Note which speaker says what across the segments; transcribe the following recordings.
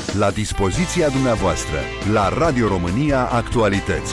Speaker 1: La dispoziția dumneavoastră. La Radio România Actualități.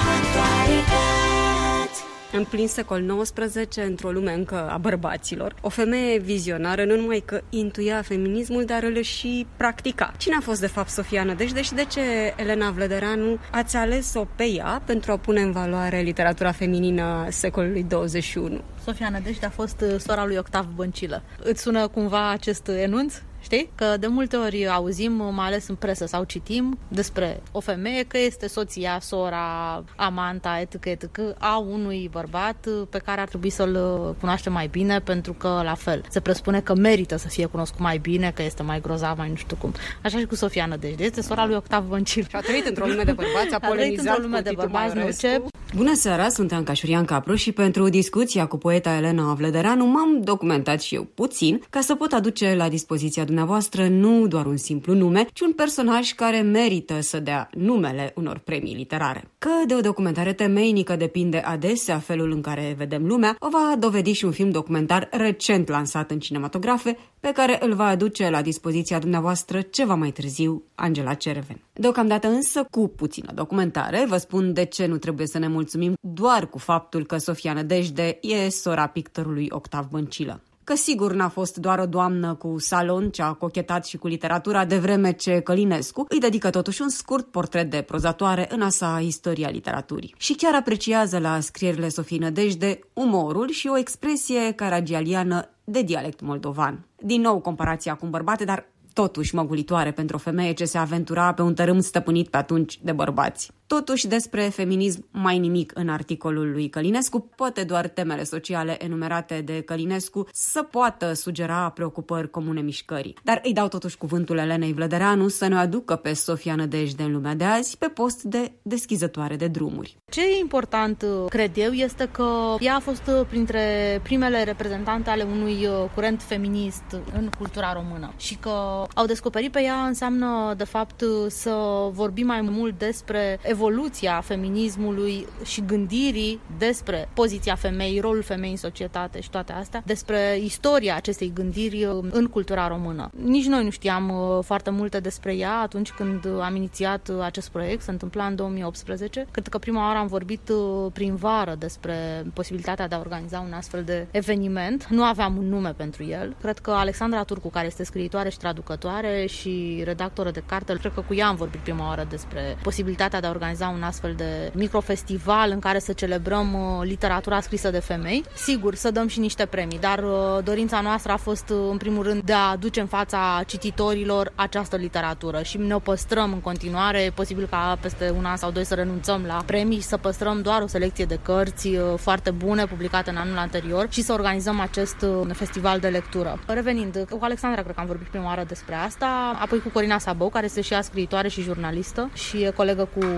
Speaker 2: În plin secol XIX, într-o lume încă a bărbaților, o femeie vizionară nu numai că intuia feminismul, dar îl și practica. Cine a fost de fapt Sofia Nădejde și de ce, Elena Vlădăranu, ați ales-o pe ea pentru a pune în valoare literatura feminină secolului 21?
Speaker 3: Sofia Nădejde a fost sora lui Octav Băncilă. Îți sună cumva acest enunț? Știi? Că de multe ori auzim, mai ales în presă sau citim, despre o femeie că este soția, sora, amanta, etc. a unui bărbat pe care ar trebui să-l cunoaște mai bine, pentru că, la fel, se presupune că merită să fie cunoscut mai bine, că este mai grozav, mai nu știu cum. Așa și cu Sofia Nădejde. Este sora lui Octav Băncilă.
Speaker 2: Și a trăit într-o lume de bărbați, a polemizat într-o lume de bărbați, nu ce. Bună seara, sunt Anca Șurian Capru și pentru discuția cu poeta Elena Vlădăranu m-am documentat și eu puțin ca să pot aduce la dispoziția dumneavoastră nu doar un simplu nume, ci un personaj care merită să dea numele unor premii literare. Că de o documentare temeinică depinde adesea felul în care vedem lumea, o va dovedi și un film documentar recent lansat în cinematografe, pe care îl va aduce la dispoziția dumneavoastră ceva mai târziu Angela Cerven. Deocamdată însă, cu puțină documentare, vă spun de ce nu trebuie să ne mulțumim doar cu faptul că Sofia Nădejde e sora pictorului Octav Băncilă. Că sigur n-a fost doar o doamnă cu salon ce a cochetat și cu literatura, de vreme ce Călinescu îi dedică totuși un scurt portret de prozatoare în a sa istoria literaturii. Și chiar apreciază la scrierile Sofiei Nădejde umorul și o expresie caragialiană de dialect moldovan. Din nou comparația cu un bărbat, dar totuși măgulitoare pentru o femeie ce se aventura pe un tărâm stăpânit pe atunci de bărbați. Totuși, despre feminism mai nimic în articolul lui Călinescu, poate doar temele sociale enumerate de Călinescu să poată sugera preocupări comune mișcării. Dar îi dau totuși cuvântul Elenei Vlădăranu să ne aducă pe Sofia Nădejde în lumea de azi pe post de deschizătoare de drumuri.
Speaker 3: Ce e important, cred eu, este că ea a fost printre primele reprezentante ale unui curent feminist în cultura română și că au descoperit pe ea înseamnă, de fapt, să vorbim mai mult despre evoluția feminismului și gândirii despre poziția femeii, rolul femeii în societate și toate astea, despre istoria acestei gândiri în cultura română. Nici noi nu știam foarte multe despre ea atunci când am inițiat acest proiect, se întâmpla în 2018. Cred că prima oară am vorbit prin vară despre posibilitatea de a organiza un astfel de eveniment. Nu aveam un nume pentru el. Cred că Alexandra Turcu, care este scriitoare și traducătoare și redactoră de carte, cred că cu ea am vorbit prima oară despre posibilitatea de a organiza un astfel de microfestival în care să celebrăm literatura scrisă de femei. Sigur, să dăm și niște premii, dar dorința noastră a fost, în primul rând, de a aduce în fața cititorilor această literatură și ne o păstrăm în continuare. E posibil ca peste un an sau doi să renunțăm la premii și să păstrăm doar o selecție de cărți foarte bune, publicate în anul anterior și să organizăm acest festival de lectură. Revenind, cu Alexandra cred că am vorbit prima oară despre asta, apoi cu Corina Sabău, care este și ea scriitoare și jurnalistă și e colegă cu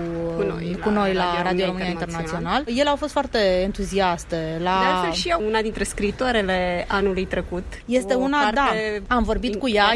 Speaker 3: noi la Radio România Internațional. Ele au fost foarte entuziaste. De
Speaker 2: altfel și eu, una dintre scriitoarele anului trecut.
Speaker 3: Este una, da. Am vorbit cu ea,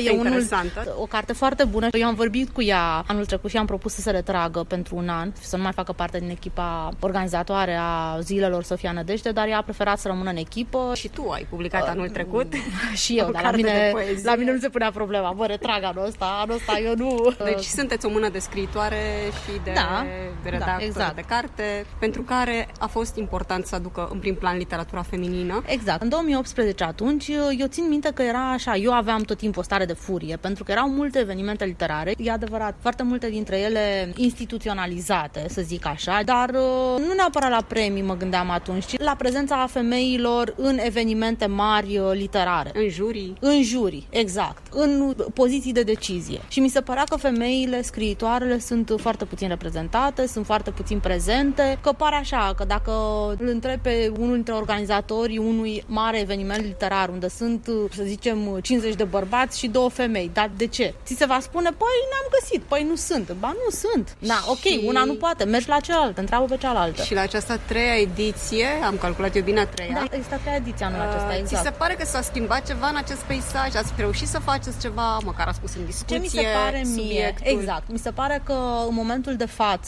Speaker 3: o carte foarte bună. Eu am vorbit cu ea anul trecut și am propus să se retragă pentru un an, să nu mai facă parte din echipa organizatoare a zilelor Sofia Nădejde, dar ea a preferat să rămână în echipă.
Speaker 2: Și tu ai publicat anul trecut.
Speaker 3: Și eu, dar la mine nu se punea problema. Bă, retrag anul ăsta eu nu.
Speaker 2: Deci sunteți o mână de scriitoare și de redactor de carte, pentru care a fost important să aducă în prim plan literatura feminină.
Speaker 3: Exact. În 2018 atunci, eu țin minte că era așa, eu aveam tot timpul o stare de furie, pentru că erau multe evenimente literare, e adevărat, foarte multe dintre ele instituționalizate, să zic așa, dar nu neapărat la premii mă gândeam atunci, ci la prezența femeilor în evenimente mari literare. În jurii, exact. În poziții de decizie. Și mi se părea că femeile scriitoarele sunt foarte puțin reprezentate, sunt foarte puțin prezente, că pare așa, că dacă îl întrebi pe unul dintre organizatorii unui mare eveniment literar, unde sunt, să zicem, 50 de bărbați și 2 femei, dar de ce? Ți se va spune, păi n-am găsit, păi nu sunt. Ba nu sunt. Da, ok, una nu poate, mergi la cealaltă, întreabă pe cealaltă.
Speaker 2: Și la această 3-a ediție, am calculat eu bine a 3-a.
Speaker 3: Da, există 3-a ediție anul acesta, exact.
Speaker 2: Ți se pare că s-a schimbat ceva în acest peisaj? Ați reușit să faceți ceva, măcar ați pus în discuție
Speaker 3: ce mi se pare
Speaker 2: subiectul?
Speaker 3: Mie, exact, mi se pare că în momentul de față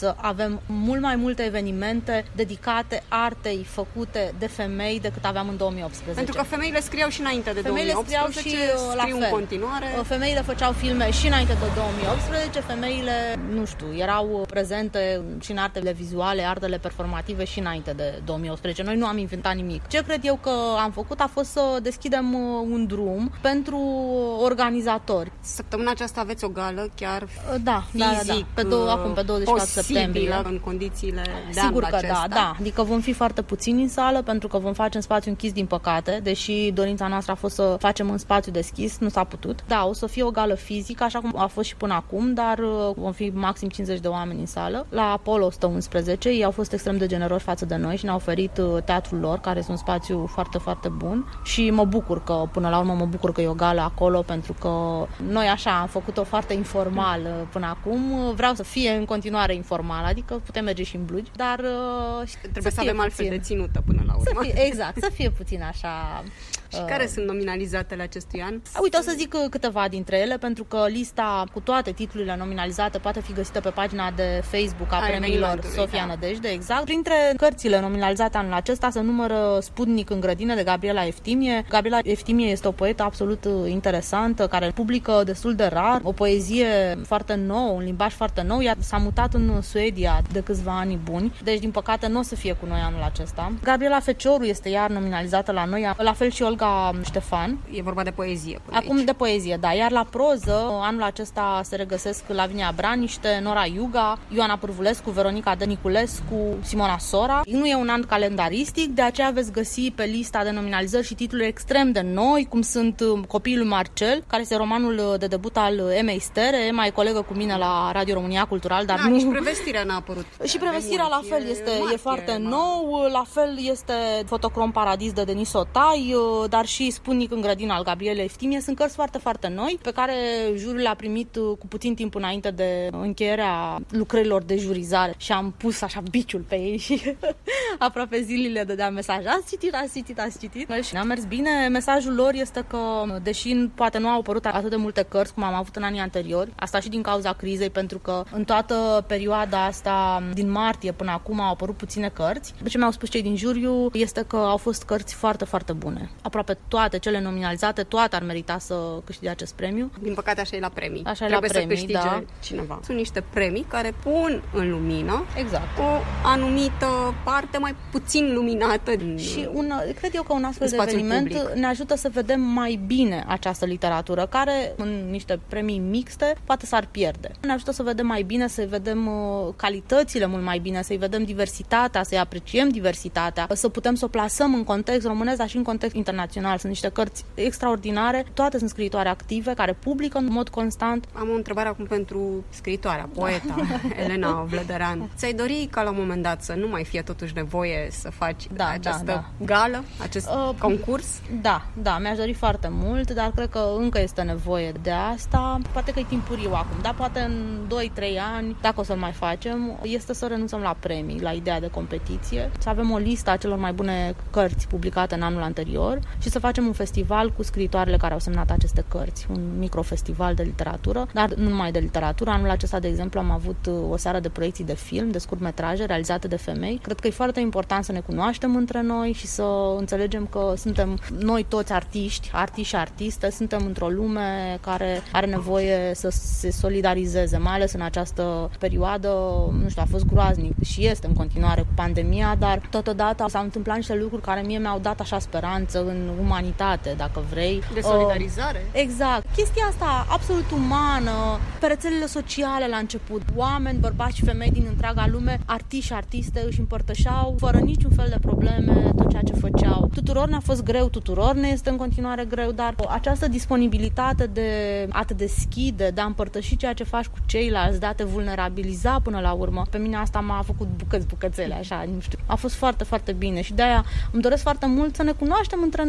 Speaker 3: să avem mult mai multe evenimente dedicate artei făcute de femei decât aveam în 2018.
Speaker 2: Pentru că femeile scriau și înainte de 2018,
Speaker 3: și
Speaker 2: scriu în continuare.
Speaker 3: Femeile făceau filme și înainte de 2018, femeile, nu știu, erau prezente și în artele vizuale, artele performative și înainte de 2018. Noi nu am inventat nimic. Ce cred eu că am făcut a fost să deschidem un drum pentru organizatori.
Speaker 2: Săptămâna aceasta aveți o gală chiar
Speaker 3: fizic, acum pe 24 septembrie.
Speaker 2: În condițiile de anul
Speaker 3: acesta. Sigur că da. Adică vom fi foarte puțini în sală pentru că vom face în spațiu închis, din păcate, deși dorința noastră a fost să facem în spațiu deschis, nu s-a putut. Da, o să fie o gală fizică, așa cum a fost și până acum, dar vom fi maxim 50 de oameni în sală. La Apollo 111, ei au fost extrem de generoși față de noi și ne-au oferit teatrul lor, care este un spațiu foarte, foarte bun și mă bucur că, până la urmă, e o gală acolo, pentru că noi așa am făcut-o foarte informal până acum. Vreau să fie în continuare informal, adică putem merge și în blugi, dar
Speaker 2: trebuie să avem altfel de ținută până la urmă.
Speaker 3: Să fie puțin așa.
Speaker 2: Și care sunt nominalizatele acestui an?
Speaker 3: Uite, o să zic câteva dintre ele, pentru că lista cu toate titlurile nominalizate poate fi găsită pe pagina de Facebook a premiilor Sofia Nădejde, exact. Printre cărțile nominalizate anul acesta se numără Sputnik în grădină de Gabriela Eftimie. Gabriela Eftimie este o poetă absolut interesantă, care publică destul de rar, o poezie foarte nouă, un limbaj foarte nou. Ea s-a mutat în Suedia de câțiva ani buni, deci din păcate nu o să fie cu noi anul acesta. Gabriela Fecioru este iar nominalizată la noi, la fel și Olga Ștefan.
Speaker 2: E vorba de poezie.
Speaker 3: Acum aici. De poezie, da. Iar la proză, anul acesta se regăsesc Lavinia Braniște, Nora Iuga, Ioana Pârvulescu, Veronica Dăniculescu, Simona Sora. Nu e un an calendaristic, de aceea veți găsi pe lista de nominalizări și titluri extrem de noi, cum sunt Copiii lui Marcel, care este romanul de debut al Emei Stere. Emma e colegă cu mine la Radio România Cultural, dar nu...
Speaker 2: Și Prevestirea n-a apărut.
Speaker 3: Și Prevestirea la fel e foarte nou, la fel este Fotocrom Paradis de Denis Sotai, dar și Sputnik în grădina al Gabrielei Eftimie. Sunt cărți foarte, foarte noi, pe care juriul le-a primit cu puțin timp înainte de încheierea lucrărilor de jurizare și am pus așa biciul pe ei și aproape zilele dădeam mesaj. Ați citit. Și ne-a mers bine. Mesajul lor este că, deși poate nu au apărut atât de multe cărți cum am avut în anii anteriori, asta și din cauza crizei, pentru că în toată perioada asta, din martie până acum, au apărut puține cărți. Ce mi-au spus cei din juriu este că au fost cărți foarte, foarte bune. Aproape toate cele nominalizate, toate ar merita să câștige acest premiu.
Speaker 2: Din păcate așa e la premii.
Speaker 3: Trebuie
Speaker 2: să câștige cineva. Sunt niște premii care pun în lumină
Speaker 3: exact
Speaker 2: o anumită parte mai puțin luminată.
Speaker 3: Și cred eu că un astfel de eveniment public ne ajută să vedem mai bine această literatură, care în niște premii mixte poate s-ar pierde. Ne ajută să vedem mai bine, să vedem calitățile mult mai bine, să-i vedem diversitatea, să-i apreciem diversitatea, să putem să o plasăm în context românesc, dar și în context internațional. Sunt niște cărți extraordinare, toate sunt scriitoare active, care publică în mod constant.
Speaker 2: Am o întrebare acum pentru scriitoarea, poeta Elena Vlădărean. Ți-ai dori ca la un moment dat să nu mai fie totuși nevoie să faci această gală, acest concurs?
Speaker 3: Da, mi-aș dori foarte mult, dar cred că încă este nevoie de asta. Poate că e timpuriu acum, dar poate în 2-3 ani, dacă o să-l mai facem, este să renunțăm la premii, la ideea de competiție, să avem o listă a celor mai bune cărți publicate în anul anterior și să facem un festival cu scriitoarele care au semnat aceste cărți, un microfestival de literatură, dar nu numai de literatură. Anul acesta, de exemplu, am avut o seară de proiecții de film, de scurtmetraje realizate de femei. Cred că e foarte important să ne cunoaștem între noi și să înțelegem că suntem noi toți artiști și artiste, suntem într-o lume care are nevoie să se solidarizeze, mai ales în această perioadă, nu știu, a fost groaznic și este în continuare cu pandemia, dar totodată s-au întâmplat niște lucruri care mie mi-au dat așa speranță în umanitate, dacă vrei.
Speaker 2: De solidarizare?
Speaker 3: Exact. Chestia asta absolut umană, pe rețelele sociale la început, oameni, bărbați și femei din întreaga lume, artiști și artiste își împărtășeau fără niciun fel de probleme tot ceea ce făceau. Tuturor ne-a fost greu, tuturor ne este în continuare greu, dar această disponibilitate de a te deschide, de a împărtăși ceea ce faci cu ceilalți, de a te vulnerabiliza până la urmă, pe mine asta m-a făcut bucățele, așa, nu știu. A fost foarte, foarte bine și de-aia îmi doresc foarte mult să ne cunoaștem între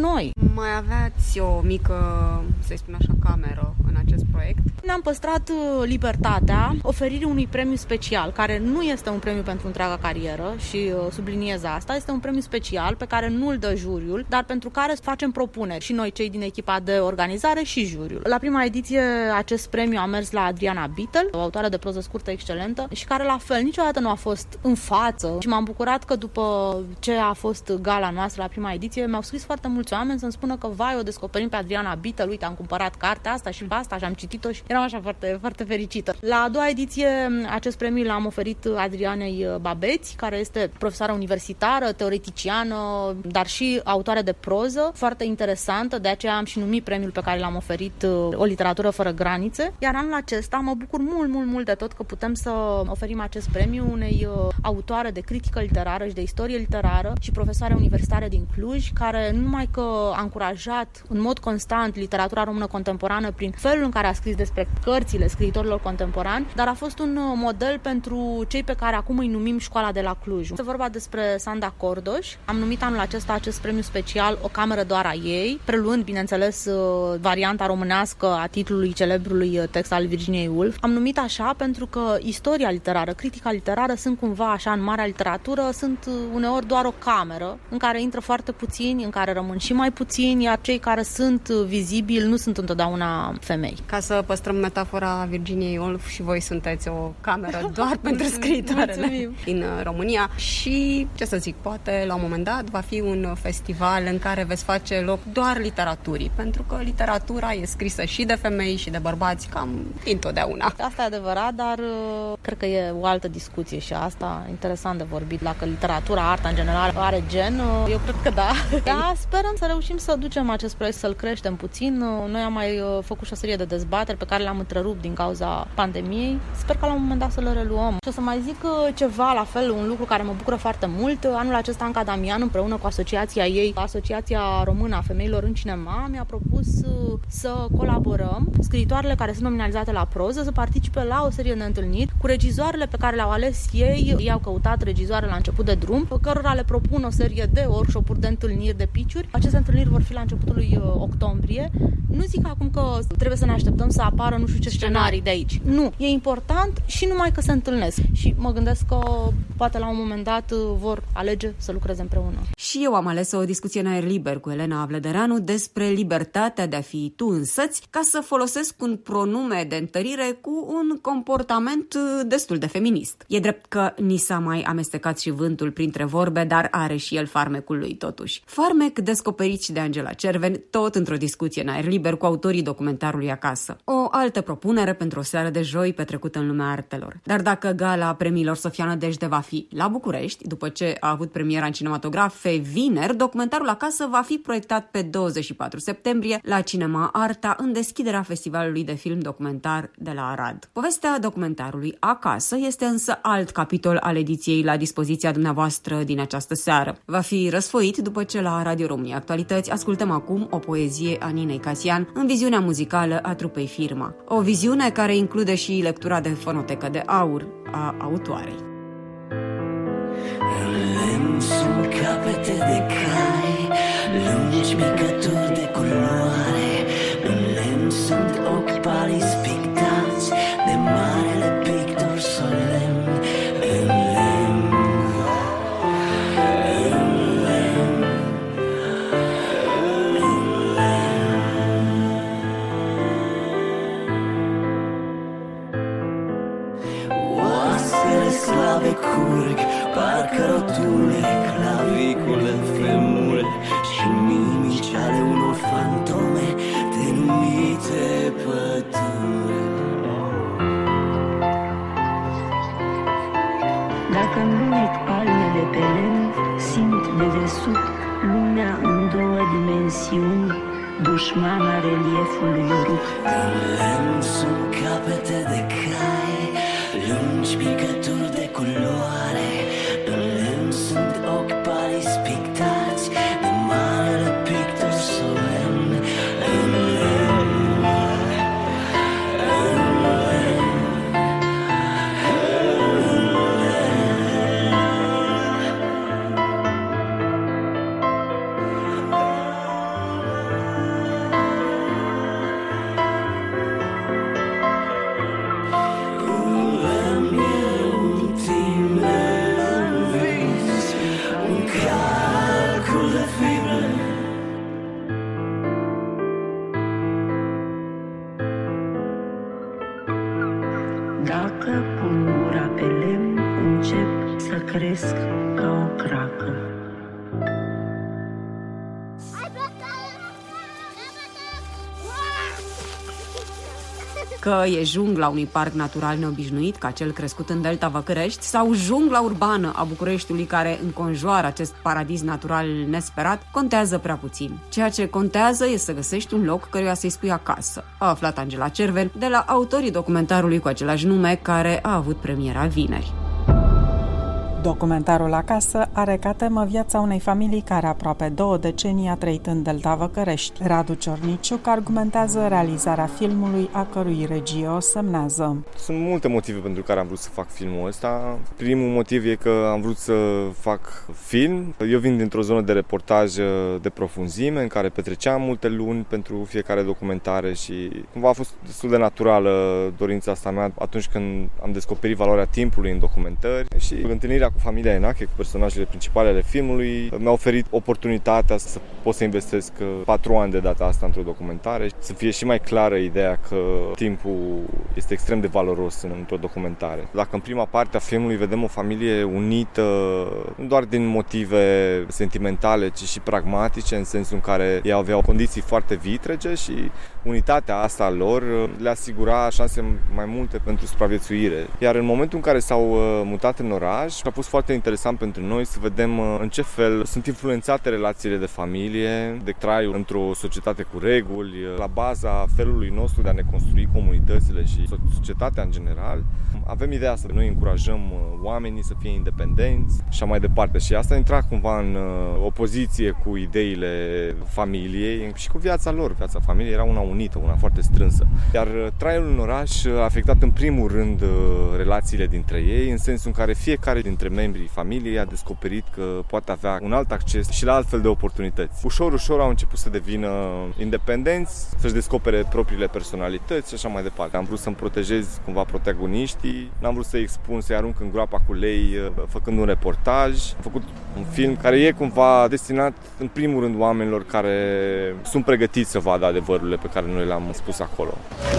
Speaker 3: noi.
Speaker 2: Mai aveați o mică, să-i spun așa, cameră în acest proiect?
Speaker 3: Ne-am păstrat libertatea oferirii unui premiu special, care nu este un premiu pentru întreaga carieră și subliniez asta, este un premiu special pe care nu îl dă juriul, dar pentru care facem propuneri și noi, cei din echipa de organizare și juriul. La prima ediție acest premiu a mers la Adriana Bittel, o autoare de proză scurtă excelentă și care la fel niciodată nu a fost în față și m-am bucurat că după ce a fost gala noastră la prima ediție mi-au scris foarte mulți oameni să-mi spună că vai, o descoperim pe Adriana Bittel, uite, am cumpărat cartea asta și asta și am citit-o și eram așa foarte, foarte fericită. La a doua ediție acest premiu l-am oferit Adrianei Babeți, care este profesoară universitară, teoreticiană, dar și autoare de proză, foarte interesantă, de aceea am și numit premiul pe care l-am oferit O literatură fără granițe, iar anul acesta mă bucur mult de tot că putem să oferim acest premiu unei autoare de critică literară și de istorie literară și profesoare universitare din Cluj, care nu numai că a încurajat în mod constant literatura română contemporană prin felul în care a scris despre cărțile scriitorilor contemporani, dar a fost un model pentru cei pe care acum îi numim Școala de la Cluj. Este vorba despre Sanda Cordoș. Am numit anul acesta acest premiu special O cameră doar a ei, preluând, bineînțeles, varianta românească a titlului celebrului text al Virginiei Woolf. Am numit așa pentru că istoria literară, critica literară sunt cumva așa în marea literatură, sunt uneori doar o cameră în care intră foarte puțini, în care rămân și mai puțini, iar cei care sunt vizibili nu sunt întotdeauna femei.
Speaker 2: Ca să păstrăm metafora Virginiei Woolf, și voi sunteți o cameră doar pentru scriitoarele din România și, ce să zic, poate la un moment dat va fi un festival în care veți face loc doar literaturii, pentru că literatura e scrisă și de femei și de bărbați cam dintotdeauna.
Speaker 3: Asta e adevărat, dar cred că e o altă discuție și asta interesant de vorbit. Dacă literatura, arta în general are gen, eu cred că da. Da, sperăm să reușim să ducem acest proiect, să-l creștem puțin. Noi am mai făcut și o serie de dezbateri pe care le-am întrerupt din cauza pandemiei. Sper că la un moment dat să le reluăm. Și o să mai zic ceva, la fel, un lucru care mă bucură foarte mult. Anul acesta Anca Damian, împreună cu asociația ei, Asociația Română a Femeilor în Cinema, mi-a propus să colaborăm, scriitoarele care sunt nominalizate la proză, să participe la o serie de întâlniri cu regizoarele pe care le-au ales ei. Ei au căutat regizoare la început de drum, cărora le propun o serie de workshop-uri, de întâlniri, de pitch-uri. Aceste întâlniri vor fi la începutul lui octombrie. Nu zic acum că trebuie să ne așteptăm să apară nu știu ce scenarii de aici. Nu, e important și numai că se întâlnesc. Și mă gândesc că poate la un moment dat vor alege să lucreze împreună.
Speaker 2: Și eu am ales o discuție în aer liber cu Elena Avlădăreanu despre libertatea de a fi tu însăți, ca să folosesc un pronume de întărire cu un comportament destul de feminist. E drept că ni s-a mai amestecat și vântul printre vorbe, dar are și el farmecul lui totuși. Farmec descoperit și de Angela Cerven, tot într-o discuție în aer liber cu autorii documentarului Acasă. O altă propunere pentru o seară de joi petrecută în lumea artelor. Dar dacă gala premiilor Sofia Nădejde va fi la București, după ce a avut premiera în cinematografe vineri, documentarul Acasă va fi proiectat pe 24 septembrie la Cinema Arta, în deschiderea festivalului de film documentar de la Arad. Povestea documentarului Acasă este însă alt capitol al ediției la dispoziția dumneavoastră din această seară. Va fi răsfoit după ce la Radio România Actualități ascultăm acum o poezie a Ninei Casian în viziunea muzicală a trupei Firma. O viziune care include și lectura de fonotecă de aur a autoarei.
Speaker 4: În lemn sunt capete de cai, lungi micături de culoare. În lemn sunt ochi palizi pictați de marele pictor solemn. În lemn, în lemn, în lemn. Oasele slabe curg, parcă rotule, clavicule, femure și mimici ale unor fantome denumite pădure.
Speaker 5: Dacă înluit palmele pe lemn, simt de desubt lumea în două dimensiuni, dușmana reliefului rupt.
Speaker 4: În lemn sunt capete de cai, lungi picături de culoare. În lemn sunt ochi palizi pictați de marele pictor solemn. În lemn, în lemn, în lemn.
Speaker 5: Dacă pun gura pe lemn, încep să cresc ca o cracă.
Speaker 2: Că e jungla unui parc natural neobișnuit, ca cel crescut în Delta Văcărești, sau jungla urbană a Bucureștiului care înconjoară acest paradis natural nesperat, contează prea puțin. Ceea ce contează e să găsești un loc căruia să-i spui acasă, a aflat Angela Cerven de la autorii documentarului cu același nume, care a avut premiera vineri.
Speaker 6: Documentarul Acasă are ca temă viața unei familii care aproape 2 decenii a trăit în Delta Văcărești. Radu Ciorniciuc argumentează realizarea filmului, a cărui regie o semnează.
Speaker 7: Sunt multe motive pentru care am vrut să fac filmul ăsta. Primul motiv e că am vrut să fac film. Eu vin dintr-o zonă de reportaj de profunzime, în care petreceam multe luni pentru fiecare documentare și cumva a fost destul de naturală dorința asta mea atunci când am descoperit valoarea timpului în documentări și întâlnirea cu familia Enache, cu personajele principale ale filmului, mi-a oferit oportunitatea să pot să investesc 4 ani de data asta într-o documentare, să fie și mai clară ideea că timpul este extrem de valoros într-o documentare. Dacă în prima parte a filmului vedem o familie unită, nu doar din motive sentimentale, ci și pragmatice, în sensul în care ei aveau condiții foarte vitrege și unitatea asta a lor le asigura șanse mai multe pentru supraviețuire. Iar în momentul în care s-au mutat în oraș, a fost foarte interesant pentru noi să vedem în ce fel sunt influențate relațiile de familie, de traiul într-o societate cu reguli, la baza felului nostru de a ne construi comunitățile și societatea în general. Avem ideea să noi încurajăm oamenii să fie independenți și așa mai departe. Și asta intra cumva în opoziție cu ideile familiei și cu viața lor. Viața familiei era una unită, una foarte strânsă. Iar traiul în oraș a afectat în primul rând relațiile dintre ei, în sensul în care fiecare dintre membrii familiei a descoperit că poate avea un alt acces și la altfel de oportunități. Ușor, ușor au început să devină independenți, să-și descopere propriile personalități și așa mai departe. Am vrut să-mi protejez cumva protagoniștii, n-am vrut să-i expun, să-i arunc în groapa cu lei făcând un reportaj. Am făcut un film care e cumva destinat în primul rând oamenilor care sunt pregătiți să vadă adevărurile pe care noi le-am spus acolo.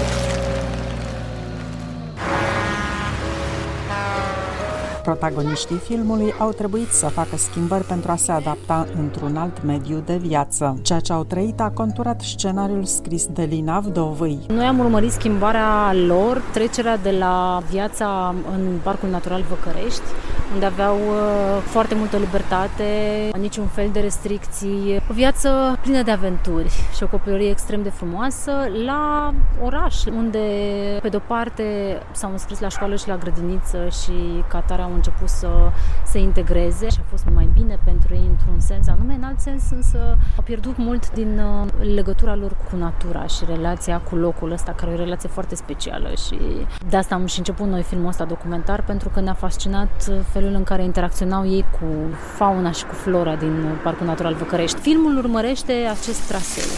Speaker 6: Protagoniștii filmului au trebuit să facă schimbări pentru a se adapta într-un alt mediu de viață. Ceea ce au trăit a conturat scenariul scris de Lina Vdovâi.
Speaker 3: Noi am urmărit schimbarea lor, trecerea de la viața în Parcul Natural Văcărești, unde aveau foarte multă libertate, niciun fel de restricții, o viață plină de aventuri și o copilărie extrem de frumoasă, la oraș, unde pe de-o parte s-au înscris la școală și la grădiniță și ca atare au început să se integreze și a fost mai bine pentru ei într-un sens anume, în alt sens însă au pierdut mult din legătura lor cu natura și relația cu locul ăsta, care e o relație foarte specială și de asta am și început noi filmul ăsta documentar, pentru că ne-a fascinat felul în care interacționau ei cu fauna și cu flora din Parcul Natural Văcărești. Filmul urmărește acest traseu.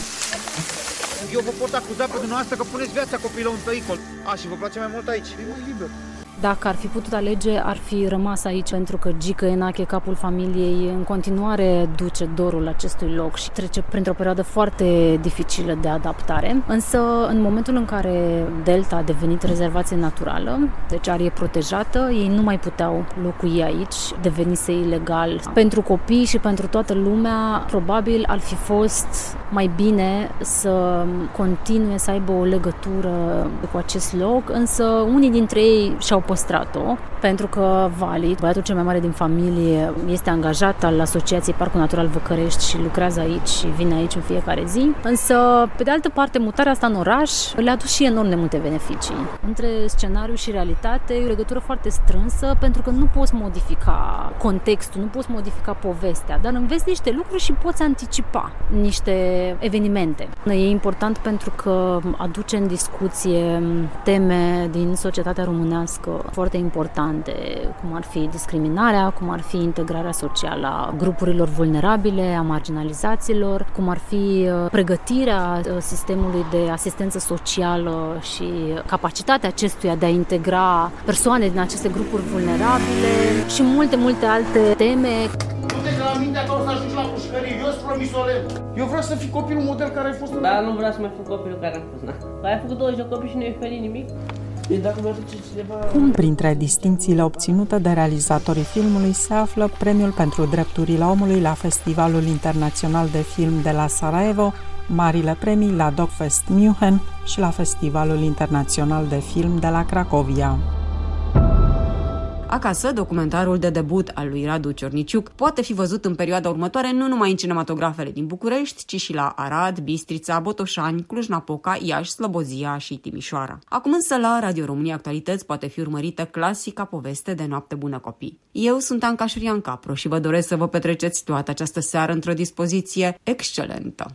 Speaker 8: Eu vă pot acuza pe dumneavoastră că puneți viața copilului în pericol. Și vă place mai mult aici? E mai liber.
Speaker 3: Dacă ar fi putut alege, ar fi rămas aici, pentru că Gică Enache, capul familiei, în continuare duce dorul acestui loc și trece printr-o perioadă foarte dificilă de adaptare. Însă, în momentul în care Delta a devenit rezervație naturală, deci arie protejată, ei nu mai puteau locui aici, devenise ilegal. Pentru copii și pentru toată lumea, probabil ar fi fost mai bine să continue să aibă o legătură cu acest loc, însă unii dintre ei și-au păstrat-o, pentru că Vali, băiatul cel mai mare din familie, este angajat al Asociației Parcul Natural Văcărești și lucrează aici și vine aici în fiecare zi. Însă, pe de altă parte, mutarea asta în oraș le-a adus și enorm de multe beneficii. Între scenariu și realitate e o legătură foarte strânsă, pentru că nu poți modifica contextul, nu poți modifica povestea, dar înveți niște lucruri și poți anticipa niște evenimente. E important pentru că aduce în discuție teme din societatea românească foarte importante, cum ar fi discriminarea, cum ar fi integrarea socială a grupurilor vulnerabile, a marginalizaților, cum ar fi pregătirea sistemului de asistență socială și capacitatea acestuia de a integra persoane din aceste grupuri vulnerabile și multe alte teme.
Speaker 8: Du-te de la mintea ta o să ajungi la pușcărie, eu îți promis o leu. Eu vreau să fii copilul model care ai fost.
Speaker 9: Da, nu vreau să mai fiu copilul care am fost, na. Ai făcut 20 de copii și nu ai oferit nimic?
Speaker 6: Printre distincțiile obținute de realizatorii filmului se află premiul pentru drepturile omului la Festivalul Internațional de Film de la Sarajevo, marile premii la Dogfest München și la Festivalul Internațional de Film de la Cracovia.
Speaker 2: Acasă, documentarul de debut al lui Radu Ciorniciuc poate fi văzut în perioada următoare nu numai în cinematografele din București, ci și la Arad, Bistrița, Botoșani, Cluj-Napoca, Iași, Slobozia și Timișoara. Acum însă la Radio România Actualități poate fi urmărită clasica poveste de Noapte bună copii. Eu sunt Anca Șurian Capro și vă doresc să vă petreceți toată această seară într-o dispoziție excelentă.